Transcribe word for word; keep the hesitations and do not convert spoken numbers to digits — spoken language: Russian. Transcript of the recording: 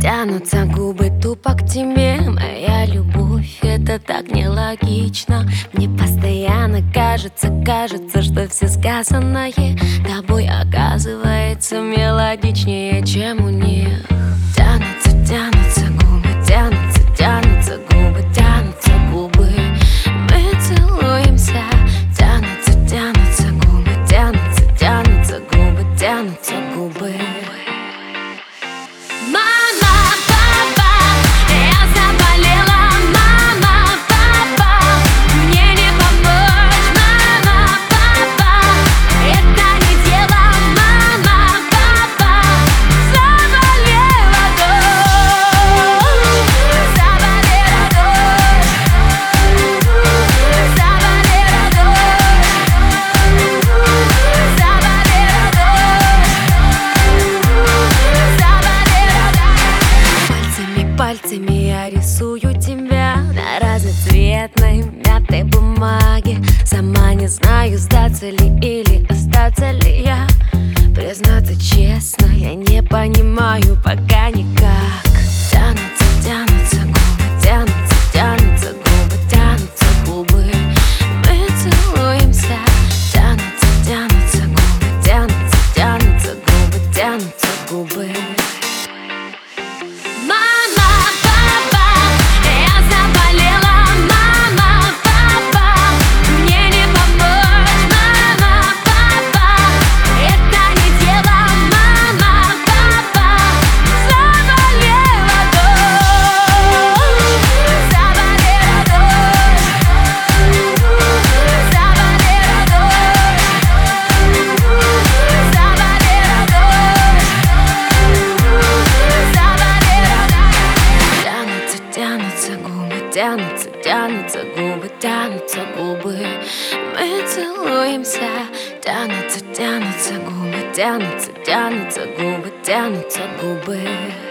Тянутся губы тупо к тебе, моя любовь, это так нелогично. Мне постоянно кажется, кажется, что все сказанное тобой оказывается мелодичнее, чем у них. Тянутся, тянутся губы, тянутся, тянутся губы, тянутся губы, мы целуемся. Тянутся, тянутся губы, тянутся, тянутся губы, тянутся губы. Пальцами я рисую тебя на разноцветной мятой бумаге. Сама не знаю, сдаться ли или остаться ли я. Признаться честно, я не понимаю пока никак. Тянутся, тянутся губы, тянутся, тянутся губы, тянутся губы, мы целуемся. Тянутся, тянутся губы, тянутся, тянутся губы, тянутся губы. Тянутся, тянутся губы, тянутся губы, мы целуемся. Тянутся, тянутся губы, тянутся, тянутся губы, тянутся губы.